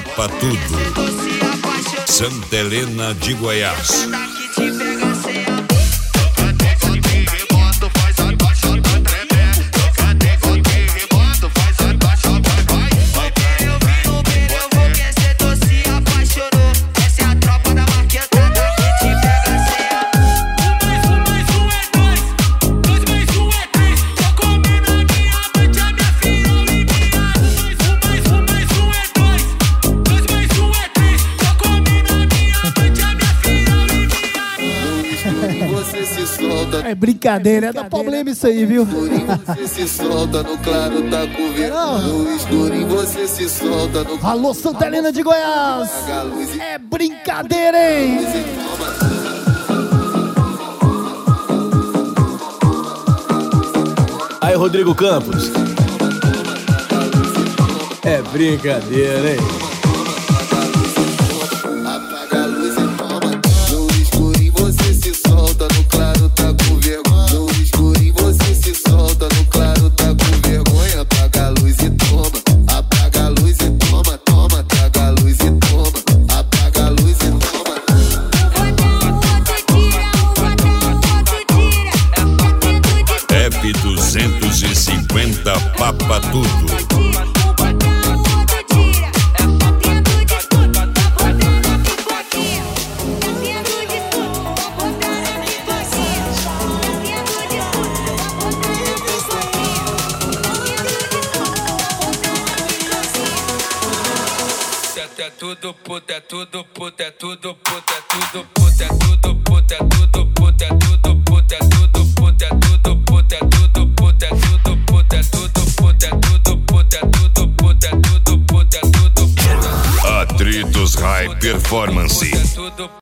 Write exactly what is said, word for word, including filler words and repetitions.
Papa Tudo, Santa Helena de Goiás. É brincadeira, é da problema isso aí, viu? Você se solta no claro, tá com vergonha. No escurinho você se solta no... Alô, Santa Helena de Goiás! É brincadeira, hein? Aí, Rodrigo Campos. É brincadeira, hein? Apaga a luz e toma. No escurinho você se solta no claro, tá com vergonha. No escurinho você se solta no claro, tá com vergonha. Apaga a luz e toma. Apaga a luz e toma, toma. Apaga a luz e toma. Apaga a luz e toma. F duzentos e cinquenta Papa Tudo. É tudo puta, é tudo puta, é tudo puta, é tudo puta, é tudo puta, é tudo puta, é tudo puta, é tudo puta, é tudo puta, é tudo puta, é tudo puta, é tudo puta, é tudo puta, é tudo puta, é tudo puta, é tudo puta. Atritos High Performance.